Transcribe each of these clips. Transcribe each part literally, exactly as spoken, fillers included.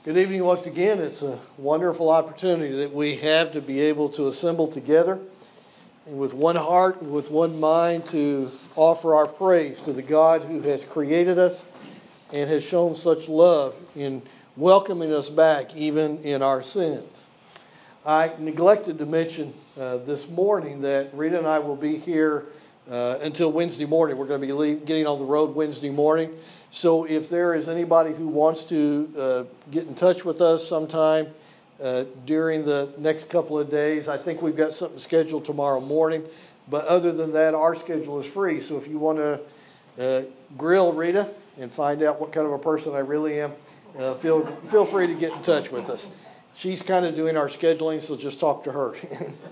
Good evening once again. It's a wonderful opportunity that we have to be able to assemble together and with one heart and with one mind to offer our praise to the God who has created us and has shown such love in welcoming us back even in our sins. I neglected to mention uh, this morning that Rita and I will be here uh, until Wednesday morning. We're going to be leave, getting on the road Wednesday morning. So if there is anybody who wants to uh, get in touch with us sometime uh, during the next couple of days, I think we've got something scheduled tomorrow morning. But other than that, our schedule is free. So if you want to uh, grill Rita and find out what kind of a person I really am, uh, feel feel free to get in touch with us. She's kind of doing our scheduling, so just talk to her.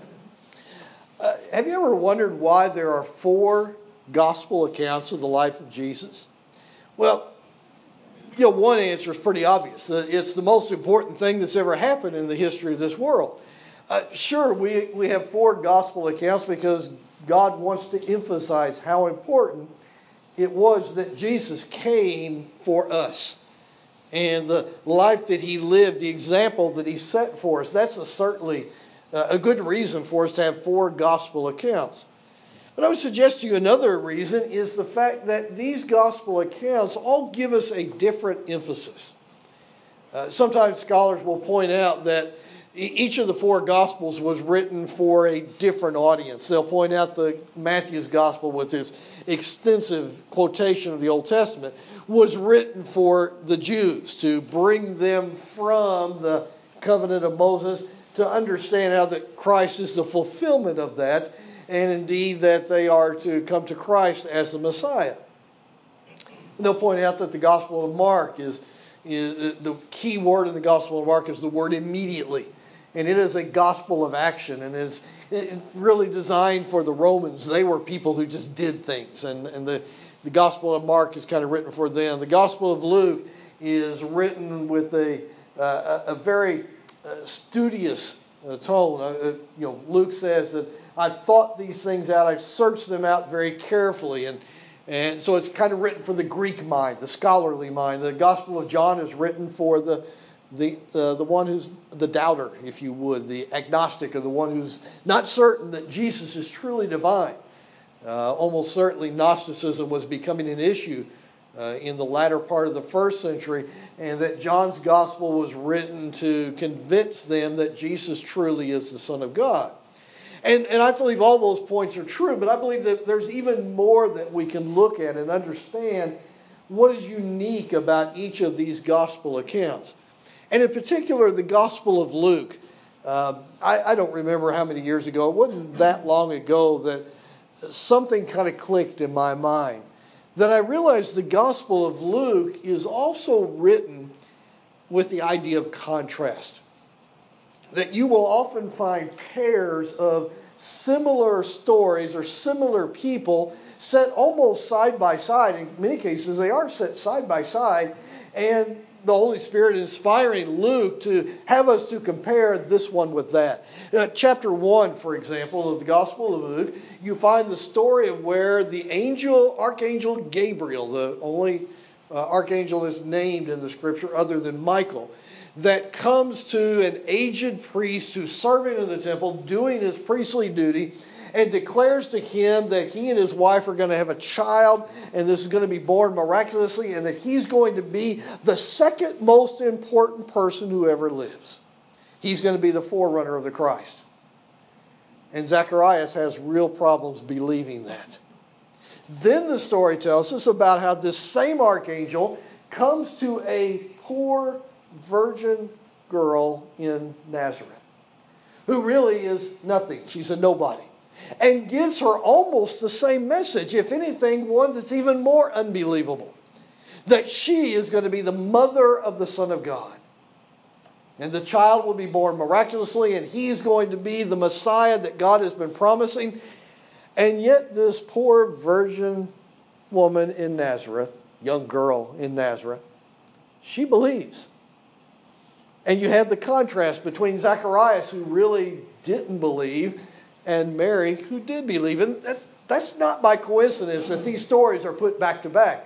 uh, have you ever wondered why there are four gospel accounts of the life of Jesus? Well, you know, one answer is pretty obvious. It's the most important thing that's ever happened in the history of this world. Uh, sure, we, we have four gospel accounts because God wants to emphasize how important it was that Jesus came for us. And the life that he lived, the example that he set for us, that's a certainly uh, a good reason for us to have four gospel accounts. But I would suggest to you another reason is the fact that these gospel accounts all give us a different emphasis. Uh, sometimes scholars will point out that each of the four gospels was written for a different audience. They'll point out the Matthew's gospel with his extensive quotation of the Old Testament was written for the Jews to bring them from the covenant of Moses to understand how that Christ is the fulfillment of that, and indeed that they are to come to Christ as the Messiah. And they'll point out that the Gospel of Mark is, is the key word in the Gospel of Mark is the word immediately. And it is a gospel of action, and it's, it's really designed for the Romans. They were people who just did things, and, and the, the Gospel of Mark is kind of written for them. The Gospel of Luke is written with a, uh, a very uh, studious uh, tone. Uh, you know, Luke says that I've thought these things out. I've searched them out very carefully. And, and so it's kind of written for the Greek mind, the scholarly mind. The Gospel of John is written for the the uh, the one who's the doubter, if you would, the agnostic, or the one who's not certain that Jesus is truly divine. Uh, almost certainly Gnosticism was becoming an issue uh, in the latter part of the first century, and that John's Gospel was written to convince them that Jesus truly is the Son of God. And, and I believe all those points are true, but I believe that there's even more that we can look at and understand what is unique about each of these gospel accounts. And in particular, the Gospel of Luke. Uh, I, I don't remember how many years ago, it wasn't that long ago, that something kind of clicked in my mind. That I realized the Gospel of Luke is also written with the idea of contrast. That you will often find pairs of similar stories or similar people set almost side by side. In many cases, they are set side by side. And the Holy Spirit inspiring Luke to have us to compare this one with that. Uh, chapter one, for example, of the Gospel of Luke, you find the story of where the angel, Archangel Gabriel, the only uh, archangel is named in the Scripture other than Michael, that comes to an aged priest who's serving in the temple, doing his priestly duty, and declares to him that he and his wife are going to have a child, and this is going to be born miraculously, and that he's going to be the second most important person who ever lives. He's going to be the forerunner of the Christ. And Zacharias has real problems believing that. Then the story tells us about how this same archangel comes to a poor virgin girl in Nazareth, who really is nothing. She's a nobody. And gives her almost the same message, if anything, one that's even more unbelievable. That she is going to be the mother of the Son of God. And the child will be born miraculously, and he's going to be the Messiah that God has been promising. And yet this poor virgin woman in Nazareth, young girl in Nazareth, she believes. And you have the contrast between Zacharias, who really didn't believe, and Mary, who did believe. And that, that's not by coincidence that these stories are put back to back.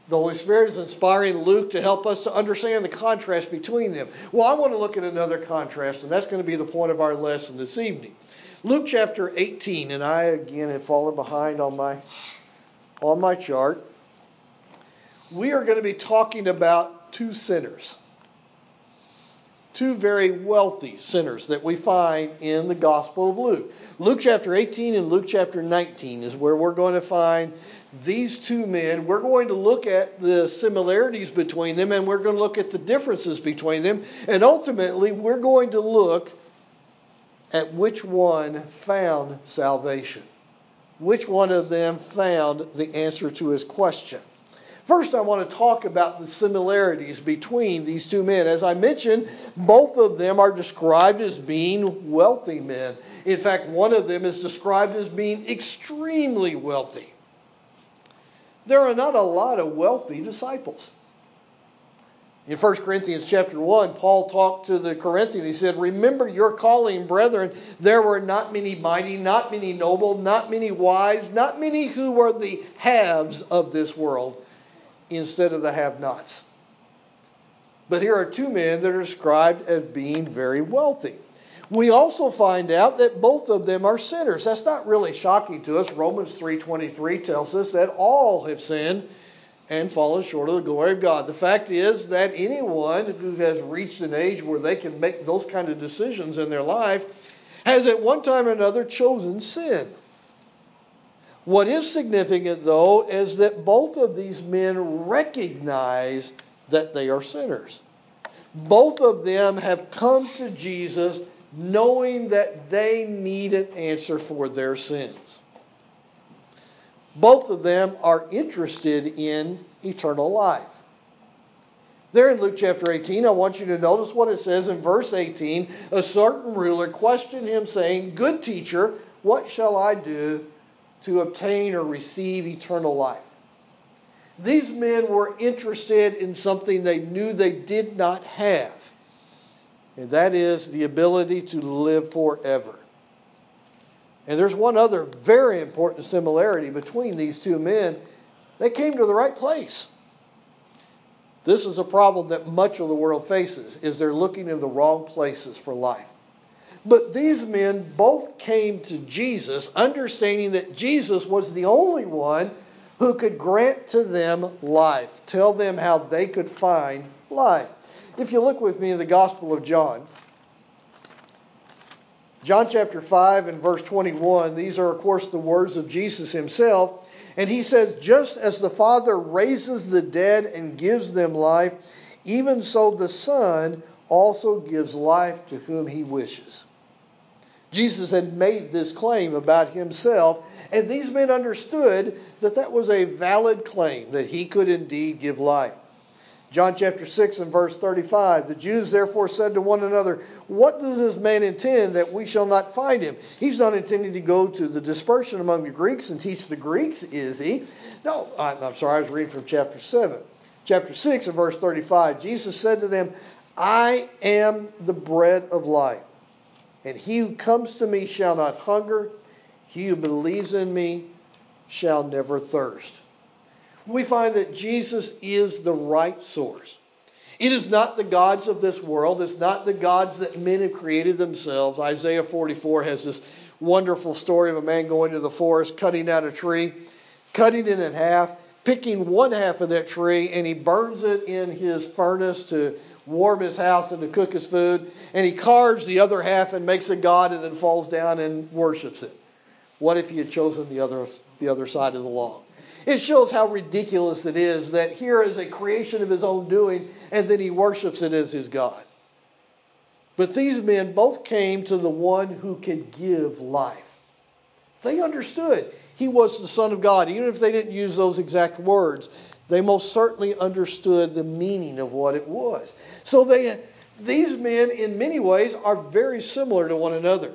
The Holy Spirit is inspiring Luke to help us to understand the contrast between them. Well, I want to look at another contrast, and that's going to be the point of our lesson this evening. Luke chapter eighteen, and I again have fallen behind on my on my chart. We are going to be talking about two sinners. Two very wealthy sinners that we find in the Gospel of Luke. Luke chapter eighteen and Luke chapter nineteen is where we're going to find these two men. We're going to look at the similarities between them, and we're going to look at the differences between them. And ultimately, we're going to look at which one found salvation. Which one of them found the answer to his question. First, I want to talk about the similarities between these two men. As I mentioned, both of them are described as being wealthy men. In fact, one of them is described as being extremely wealthy. There are not a lot of wealthy disciples. In First Corinthians chapter one, Paul talked to the Corinthians. He said, "Remember your calling, brethren. There were not many mighty, not many noble, not many wise, not many who were the haves of this world, instead of the have-nots." But here are two men that are described as being very wealthy. We also find out that both of them are sinners. That's not really shocking to us. Romans three twenty-three tells us that all have sinned and fallen short of the glory of God. The fact is that anyone who has reached an age where they can make those kind of decisions in their life has at one time or another chosen sin. What is significant, though, is that both of these men recognize that they are sinners. Both of them have come to Jesus knowing that they need an answer for their sins. Both of them are interested in eternal life. There in Luke chapter eighteen, I want you to notice what it says in verse eighteen. A certain ruler questioned him, saying, "Good teacher, what shall I do to obtain or receive eternal life?" These men were interested in something they knew they did not have. And that is the ability to live forever. And there's one other very important similarity between these two men. They came to the right place. This is a problem that much of the world faces, is they're looking in the wrong places for life. But these men both came to Jesus understanding that Jesus was the only one who could grant to them life, tell them how they could find life. If you look with me in the Gospel of John, John chapter five and verse twenty-one, these are, of course, the words of Jesus himself. And he says, "Just as the Father raises the dead and gives them life, even so the Son also gives life to whom he wishes." Jesus had made this claim about himself, and these men understood that that was a valid claim, that he could indeed give life. John chapter six and verse thirty-five, "The Jews therefore said to one another, 'What does this man intend that we shall not find him? He's not intending to go to the dispersion among the Greeks and teach the Greeks, is he?'" No, I'm sorry, I was reading from chapter seven. Chapter six and verse thirty-five, Jesus said to them, "I am the bread of life. And he who comes to me shall not hunger. He who believes in me shall never thirst." We find that Jesus is the right source. It is not the gods of this world. It's not the gods that men have created themselves. Isaiah forty-four has this wonderful story of a man going to the forest, cutting out a tree, cutting it in half, picking one half of that tree, and he burns it in his furnace to warm his house and to cook his food. And he carves the other half and makes a god and then falls down and worships it. What if he had chosen the other, the other side of the log? It shows how ridiculous it is that here is a creation of his own doing, and then he worships it as his God. But these men both came to the one who could give life. They understood he was the Son of God. Even if they didn't use those exact words, they most certainly understood the meaning of what it was. So they, these men, in many ways, are very similar to one another.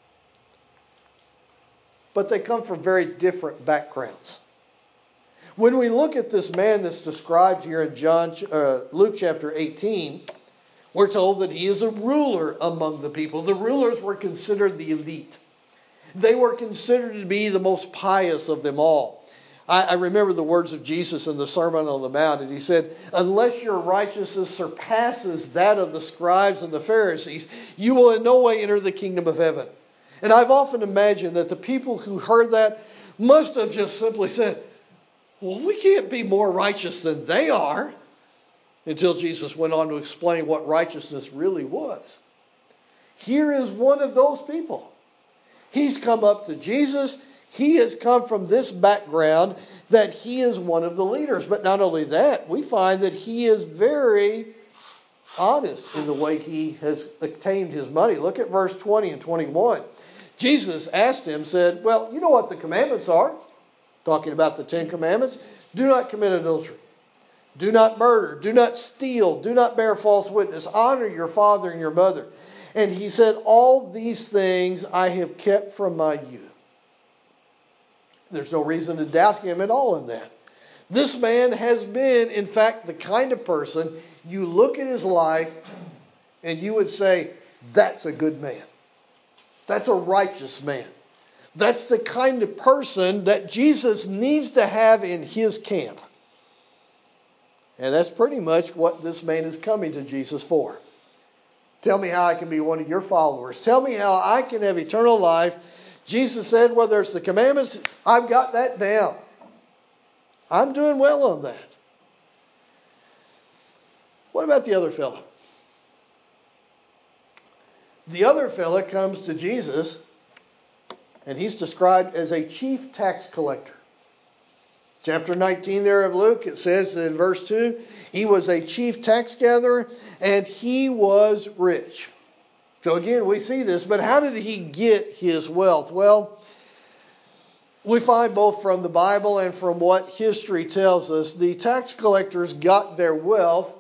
But they come from very different backgrounds. When we look at this man that's described here in John, uh, Luke chapter eighteen, we're told that he is a ruler among the people. The rulers were considered the elite. They were considered to be the most pious of them all. I, I remember the words of Jesus in the Sermon on the Mount, and he said, unless your righteousness surpasses that of the scribes and the Pharisees, you will in no way enter the kingdom of heaven. And I've often imagined that the people who heard that must have just simply said, well, we can't be more righteous than they are, until Jesus went on to explain what righteousness really was. Here is one of those people. He's come up to Jesus. He has come from this background that he is one of the leaders. But not only that, we find that he is very honest in the way he has obtained his money. Look at verse twenty and twenty-one. Jesus asked him, said, well, you know what the commandments are. Talking about the Ten Commandments. Do not commit adultery. Do not murder. Do not steal. Do not bear false witness. Honor your father and your mother. And he said, all these things I have kept from my youth. There's no reason to doubt him at all in that. This man has been, in fact, the kind of person you look at his life and you would say, that's a good man. That's a righteous man. That's the kind of person that Jesus needs to have in his camp. And that's pretty much what this man is coming to Jesus for. Tell me how I can be one of your followers. Tell me how I can have eternal life. Jesus said, whether it's the commandments, I've got that down. I'm doing well on that. What about the other fellow? The other fellow comes to Jesus, and he's described as a chief tax collector. Chapter nineteen there of Luke, it says in verse two, he was a chief tax gatherer and he was rich. So again, we see this, but how did he get his wealth? Well, we find both from the Bible and from what history tells us, the tax collectors got their wealth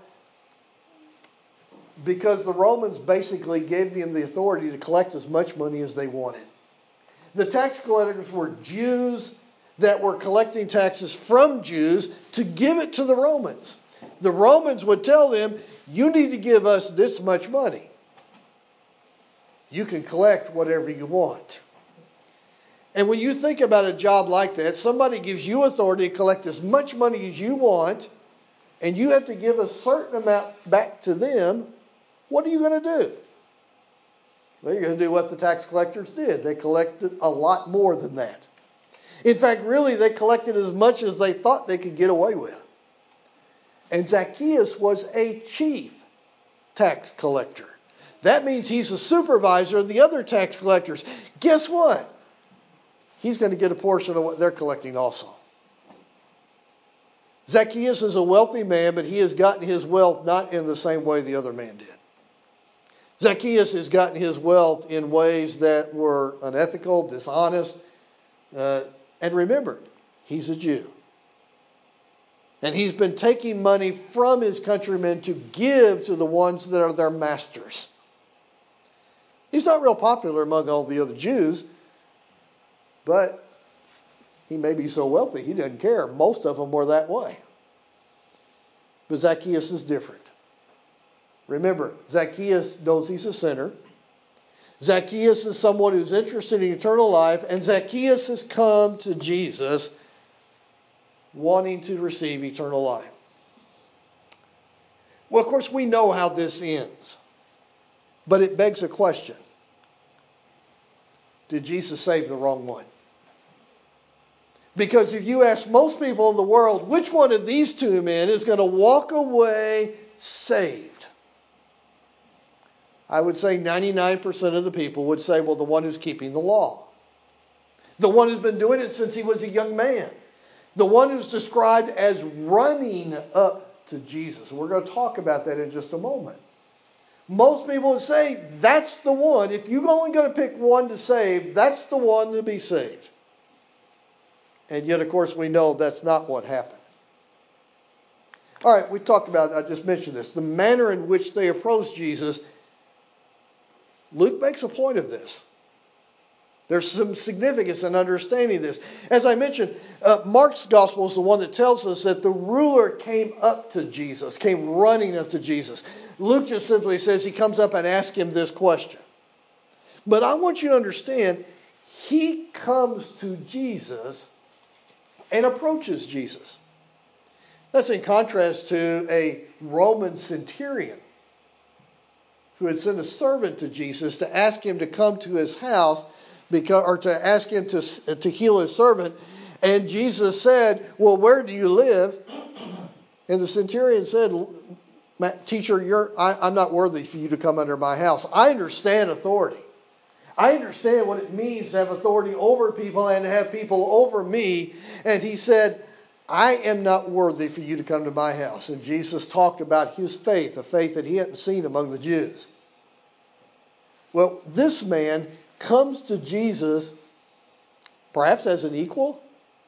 because the Romans basically gave them the authority to collect as much money as they wanted. The tax collectors were Jews that were collecting taxes from Jews to give it to the Romans. The Romans would tell them, you need to give us this much money. You can collect whatever you want. And when you think about a job like that, somebody gives you authority to collect as much money as you want, and you have to give a certain amount back to them, what are you going to do? Well, you're going to do what the tax collectors did. They collected a lot more than that. In fact, really, they collected as much as they thought they could get away with. And Zacchaeus was a chief tax collector. That means he's a supervisor of the other tax collectors. Guess what? He's going to get a portion of what they're collecting also. Zacchaeus is a wealthy man, but he has gotten his wealth not in the same way the other man did. Zacchaeus has gotten his wealth in ways that were unethical, dishonest. Uh, and remember, he's a Jew. And he's been taking money from his countrymen to give to the ones that are their masters. He's not real popular among all the other Jews, but he may be so wealthy he doesn't care. Most of them were that way. But Zacchaeus is different. Remember, Zacchaeus knows he's a sinner. Zacchaeus is someone who's interested in eternal life, and Zacchaeus has come to Jesus wanting to receive eternal life. Well, of course, we know how this ends, but it begs a question. Did Jesus save the wrong one? Because if you ask most people in the world, which one of these two men is going to walk away saved? I would say ninety-nine percent of the people would say, well, the one who's keeping the law. The one who's been doing it since he was a young man. The one who's described as running up to Jesus. We're going to talk about that in just a moment. Most people would say, that's the one. If you're only going to pick one to save, that's the one to be saved. And yet, of course, we know that's not what happened. All right, we talked about, I just mentioned this, the manner in which they approached Jesus. Luke makes a point of this. There's some significance in understanding this. As I mentioned, uh, Mark's gospel is the one that tells us that the ruler came up to Jesus, came running up to Jesus. Luke just simply says he comes up and asks him this question. But I want you to understand, he comes to Jesus and approaches Jesus. That's in contrast to a Roman centurion who had sent a servant to Jesus to ask him to come to his house because, or to ask him to, to heal his servant. And Jesus said, well, where do you live? And the centurion said, Teacher, you're, I, I'm not worthy for you to come under my house. I understand authority. I understand what it means to have authority over people and to have people over me. And he said, I am not worthy for you to come to my house. And Jesus talked about his faith, a faith that he hadn't seen among the Jews. Well, this man comes to Jesus perhaps as an equal.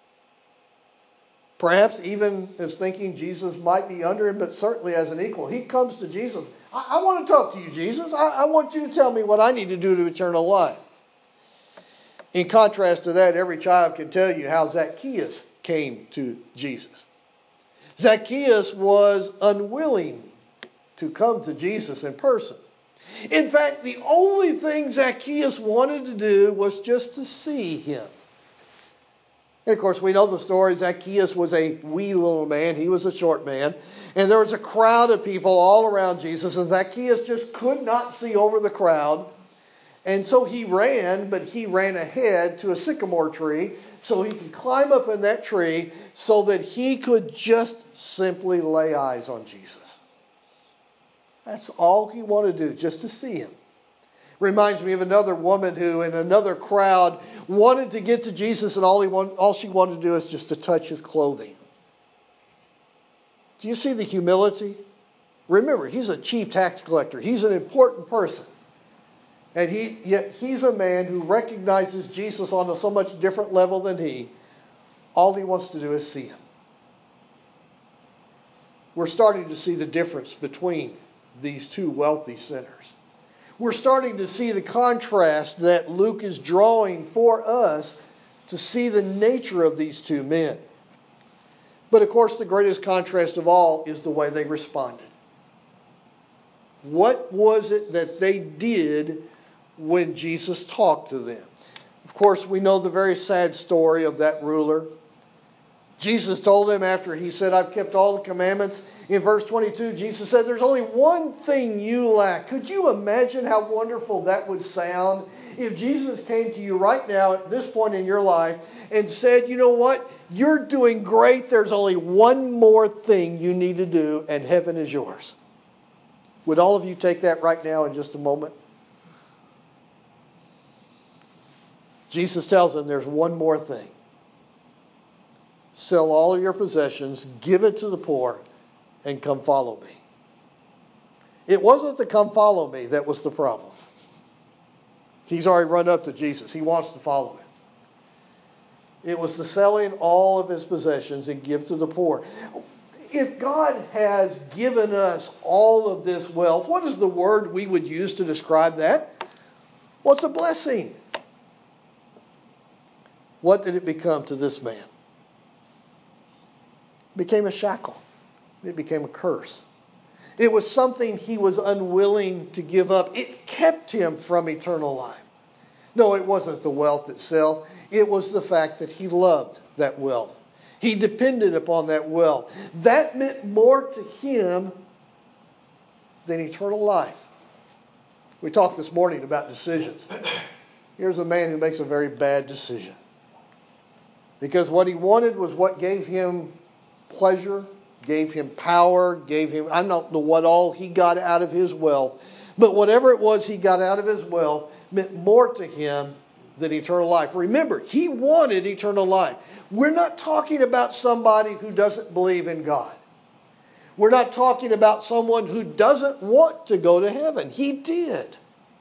Perhaps even as thinking Jesus might be under him, but certainly as an equal. He comes to Jesus. I, I want to talk to you, Jesus. I, I want you to tell me what I need to do to eternal life. In contrast to that, every child can tell you how Zacchaeus came to Jesus. Zacchaeus was unwilling to come to Jesus in person. In fact, the only thing Zacchaeus wanted to do was just to see him. And of course, we know the story. Zacchaeus was a wee little man. He was a short man. And there was a crowd of people all around Jesus. And Zacchaeus just could not see over the crowd. And so he ran, but he ran ahead to a sycamore tree so he could climb up in that tree so that he could just simply lay eyes on Jesus. That's all he wanted to do, just to see him. Reminds me of another woman who in another crowd wanted to get to Jesus, and all he wanted, all she wanted to do is just to touch his clothing. Do you see the humility? Remember, he's a chief tax collector. He's an important person. And he yet he's a man who recognizes Jesus on a so much different level than he. All he wants to do is see him. We're starting to see the difference between these two wealthy sinners. We're starting to see the contrast that Luke is drawing for us to see the nature of these two men. But of course, the greatest contrast of all is the way they responded. What was it that they did when Jesus talked to them? Of course, we know the very sad story of that ruler. Jesus told him after he said, I've kept all the commandments. In verse twenty-two, Jesus said, there's only one thing you lack. Could you imagine how wonderful that would sound if Jesus came to you right now at this point in your life and said, you know what? You're doing great. There's only one more thing you need to do and heaven is yours. Would all of you take that right now in just a moment? Jesus tells them there's one more thing. Sell all of your possessions, give it to the poor, and come follow me. It wasn't the come follow me that was the problem. He's already run up to Jesus. He wants to follow him. It was the selling all of his possessions and give to the poor. If God has given us all of this wealth, what is the word we would use to describe that? Well, it's a blessing. What did it become to this man? It became a shackle. It became a curse. It was something he was unwilling to give up. It kept him from eternal life. No, it wasn't the wealth itself. It was the fact that he loved that wealth. He depended upon that wealth. That meant more to him than eternal life. We talked this morning about decisions. Here's a man who makes a very bad decision. Because what he wanted was what gave him pleasure, gave him power, gave him, I don't know what all he got out of his wealth. But whatever it was he got out of his wealth meant more to him than eternal life. Remember, he wanted eternal life. We're not talking about somebody who doesn't believe in God. We're not talking about someone who doesn't want to go to heaven. He did.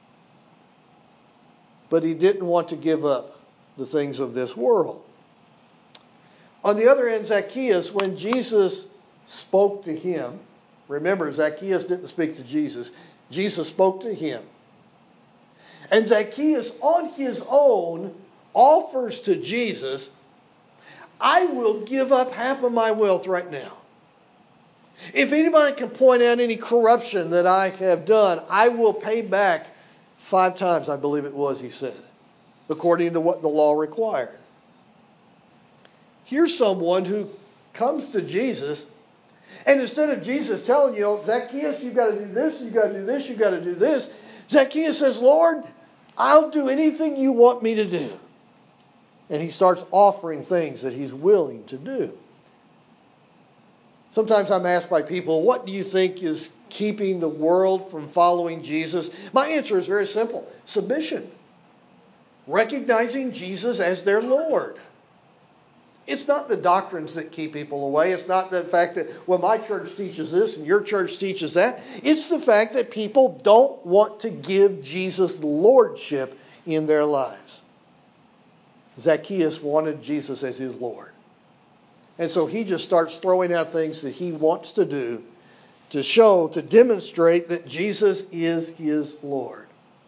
But he didn't want to give up the things of this world. On the other hand, Zacchaeus, when Jesus spoke to him, remember, Zacchaeus didn't speak to Jesus. Jesus spoke to him. And Zacchaeus, on his own, offers to Jesus, I will give up half of my wealth right now. If anybody can point out any corruption that I have done, I will pay back five times, I believe it was, he said, according to what the law required. Here's someone who comes to Jesus, and instead of Jesus telling you, Zacchaeus, you've got to do this, you've got to do this, you've got to do this, Zacchaeus says, Lord, I'll do anything you want me to do. And he starts offering things that he's willing to do. Sometimes I'm asked by people, what do you think is keeping the world from following Jesus? My answer is very simple. Submission. Recognizing Jesus as their Lord. It's not the doctrines that keep people away. It's not the fact that, well, my church teaches this and your church teaches that. It's the fact that people don't want to give Jesus lordship in their lives. Zacchaeus wanted Jesus as his Lord. And so he just starts throwing out things that he wants to do to show, to demonstrate that Jesus is his Lord.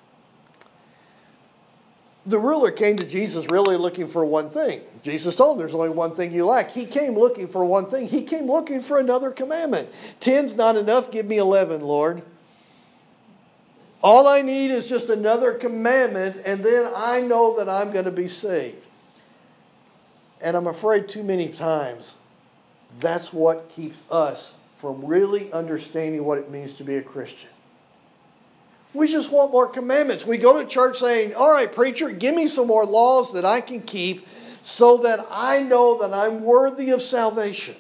The ruler came to Jesus really looking for one thing. Jesus told him there's only one thing you lack. He came looking for one thing. He came looking for another commandment. Ten's not enough. Give me eleven, Lord. All I need is just another commandment, and then I know that I'm going to be saved. And I'm afraid too many times that's what keeps us from really understanding what it means to be a Christian. We just want more commandments. We go to church saying, all right, preacher, give me some more laws that I can keep so that I know that I'm worthy of salvation.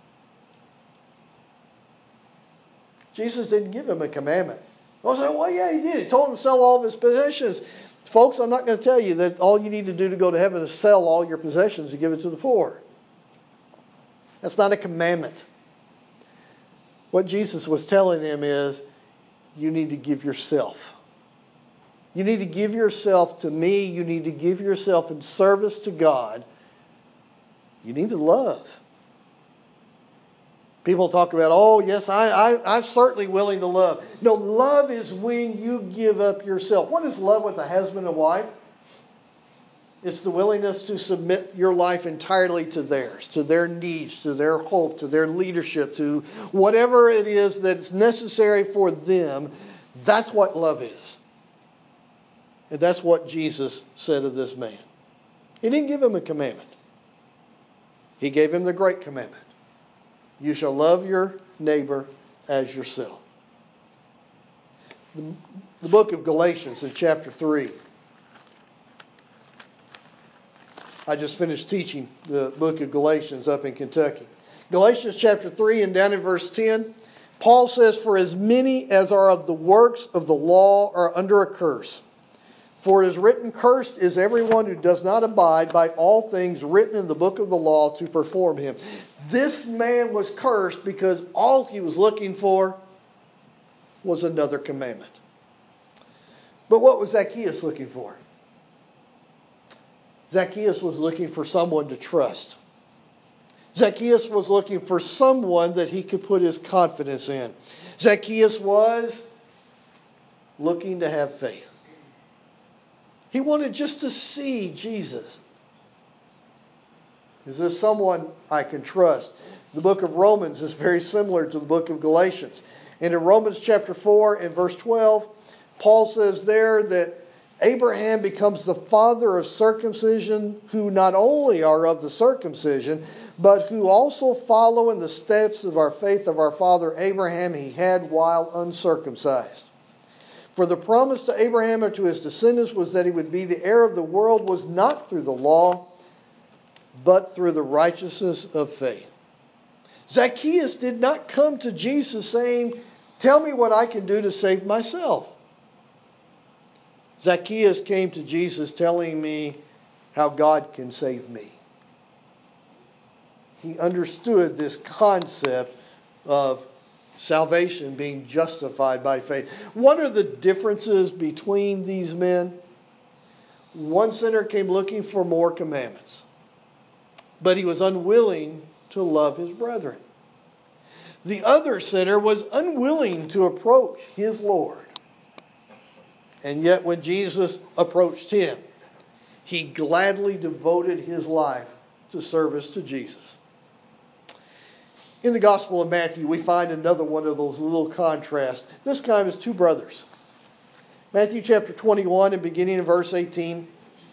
Jesus didn't give him a commandment. I was like, well, yeah, he did. He told him to sell all of his possessions. Folks, I'm not going to tell you that all you need to do to go to heaven is sell all your possessions and give it to the poor. That's not a commandment. What Jesus was telling him is, you need to give yourself. You need to give yourself to me. You need to give yourself in service to God. You need to love. People talk about, oh, yes, I, I, I'm certainly willing to love. No, love is when you give up yourself. What is love with a husband and wife? It's the willingness to submit your life entirely to theirs, to their needs, to their hope, to their leadership, to whatever it is that's necessary for them. That's what love is. And that's what Jesus said of this man. He didn't give him a commandment. He gave him the great commandment. You shall love your neighbor as yourself. The, the book of Galatians in chapter three. I just finished teaching the book of Galatians up in Kentucky. Galatians chapter three and down in verse ten, Paul says, for as many as are of the works of the law are under a curse. For it is written, cursed is everyone who does not abide by all things written in the book of the law to perform him. This man was cursed because all he was looking for was another commandment. But what was Zacchaeus looking for? Zacchaeus was looking for someone to trust. Zacchaeus was looking for someone that he could put his confidence in. Zacchaeus was looking to have faith. He wanted just to see Jesus. Is this someone I can trust? The book of Romans is very similar to the book of Galatians. And in Romans chapter four and verse twelve, Paul says there that Abraham becomes the father of circumcision, who not only are of the circumcision, but who also follow in the steps of our faith of our father Abraham he had while uncircumcised. For the promise to Abraham or to his descendants was that he would be the heir of the world, was not through the law, but through the righteousness of faith. Zacchaeus did not come to Jesus saying, tell me what I can do to save myself. Zacchaeus came to Jesus telling me how God can save me. He understood this concept of salvation being justified by faith. What are the differences between these men? One sinner came looking for more commandments, but he was unwilling to love his brethren. The other sinner was unwilling to approach his Lord. And yet when Jesus approached him, he gladly devoted his life to service to Jesus. In the Gospel of Matthew, we find another one of those little contrasts. This time is two brothers. Matthew chapter twenty-one and beginning in verse eighteen.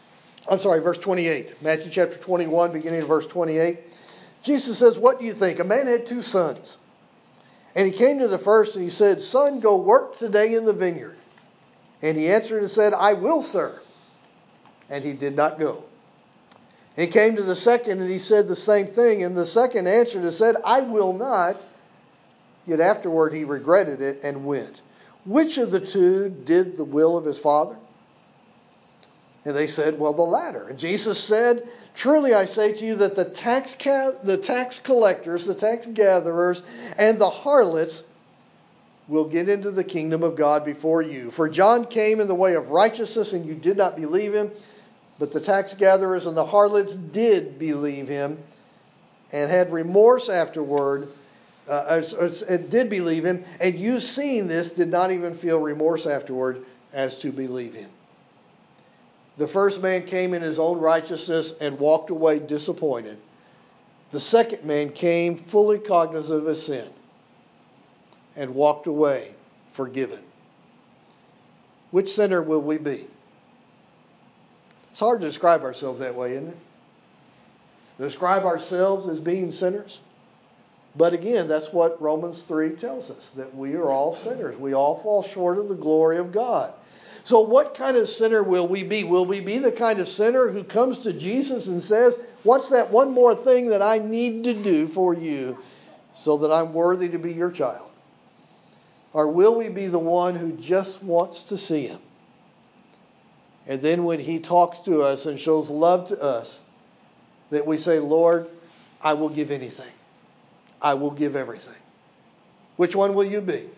I'm sorry, verse twenty-eight. Matthew chapter twenty-one, beginning of verse twenty-eight. Jesus says, what do you think? A man had two sons. And he came to the first and he said, Son, go work today in the vineyard. And he answered and said, I will, sir. And he did not go. He came to the second and he said the same thing. And the second answered and said, I will not. Yet afterward he regretted it and went. Which of the two did the will of his father? And they said, well, the latter. And Jesus said, truly I say to you that the tax ca- the tax collectors, the tax gatherers, and the harlots will get into the kingdom of God before you. For John came in the way of righteousness, and you did not believe him. But the tax gatherers and the harlots did believe him, and had remorse afterward, uh, and did believe him. And you, seeing this, did not even feel remorse afterward as to believe him. The first man came in his own righteousness and walked away disappointed. The second man came fully cognizant of his sin and walked away forgiven. Which sinner will we be? It's hard to describe ourselves that way, isn't it? To describe ourselves as being sinners. But again, that's what Romans three tells us, that we are all sinners. We all fall short of the glory of God. So what kind of sinner will we be? Will we be the kind of sinner who comes to Jesus and says, what's that one more thing that I need to do for you so that I'm worthy to be your child? Or will we be the one who just wants to see him? And then when he talks to us and shows love to us, that we say, Lord, I will give anything. I will give everything. Which one will you be?